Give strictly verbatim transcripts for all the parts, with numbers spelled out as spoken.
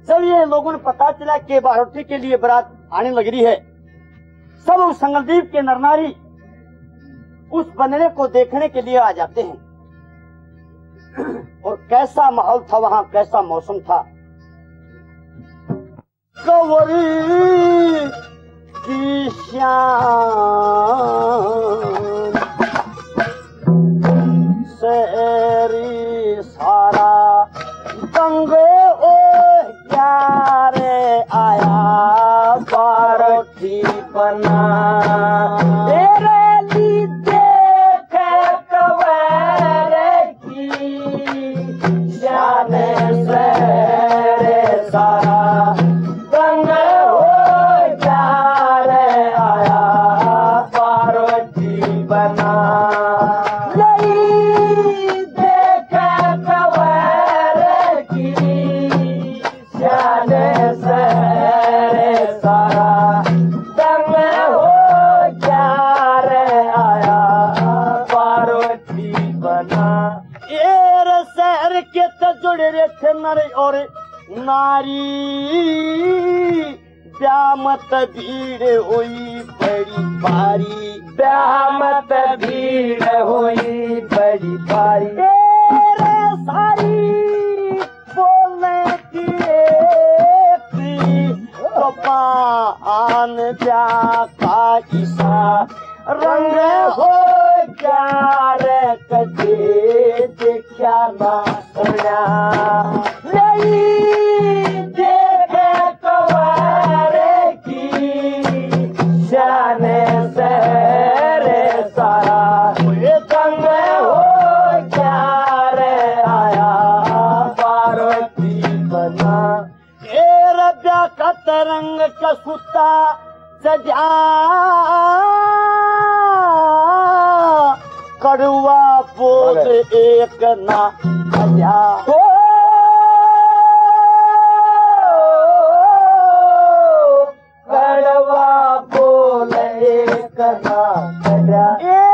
जब ये लोगों ने पता चला कि बारोटी के लिए बारात आने लग रही है, सब उस संगलदीप के नरनारी उस बंदने को देखने के लिए आ जाते हैं। और कैसा माहौल था वहां, कैसा मौसम था। कंवरी की शान शहरी सारा दंगे ओ यारे आया बारोटी बना और नारी ब्यामत भीड़ हुई बड़ी भारी, ब्यामत भीड़ हुई बड़ी भारी। तेरे सारी बोलने की तो पान ब्याह का ईसा रंग हो क्या रे कदे देखा ना सुना नहीं देखे कवारे की शान सहरे सारा ये तंग हो क्या रे आया पार्वती बना। ये रब्या का तरंग का सुता सजा कड़वा बोल एक ना सजा कड़वा बोल एक ना सजा।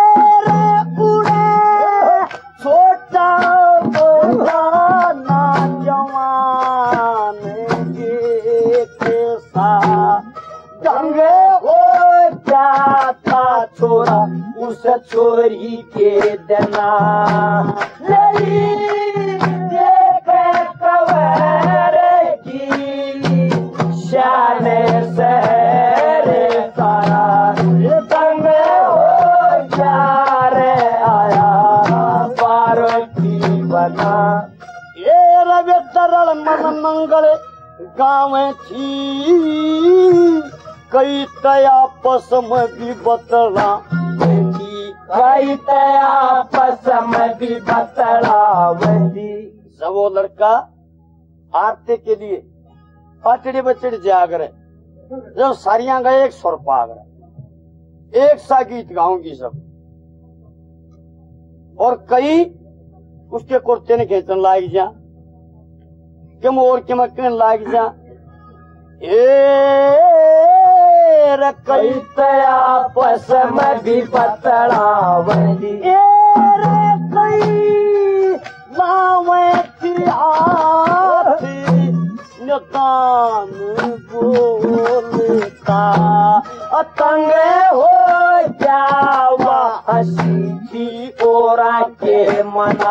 छोटा बोला ना जवान एक सा दंगे हो जाता छोरा उस छोरी के देना नहीं देखे कवरे की शान सहरे सारा दंगे हो जा रे आया पार्वती बना। ये रवि तरल मन मंगल गाँव थी कई तया पसम भी बतला कई तया पसम भी बतला वही। जब वो लड़का आरते के लिए पचड़ी बचड़ी जाग रहे, जब सारियां गए एक सुर पा गए, एक सा गीत गाऊंगी सब। और कई उसके कुर्ते ने खेचन लाग जा कि मोर के मक्कन लाग जा। ए कई तया पसम भी पतला वही कई लावे नतान बोलता तंग हो जावा हसी थी ओरा के मना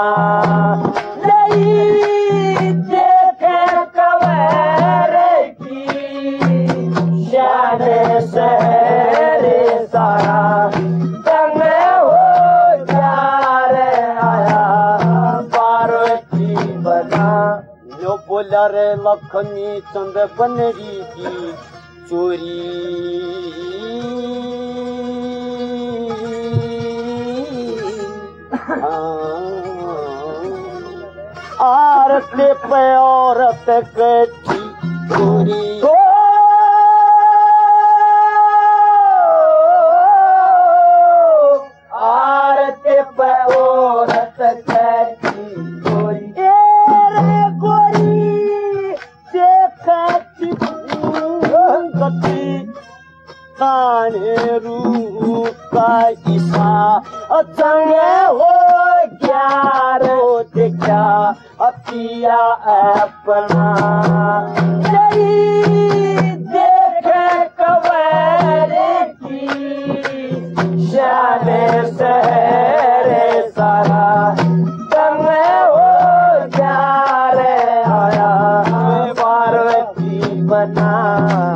नहीं देखे कवरे की शान सहरे सारा तंग हो जा रे आया पार्वती बना। जो बोला रे लखनी चंद बनरी की चोरी आरते पे औरत कटी चोरी आरते पे औरत कटी चोरी रे गोरी देखती गति ताने रूप का ईसा चंगे हो ग्यारो देखा अतिया अपना सारा तमे हो जा रे आया पार्वती बना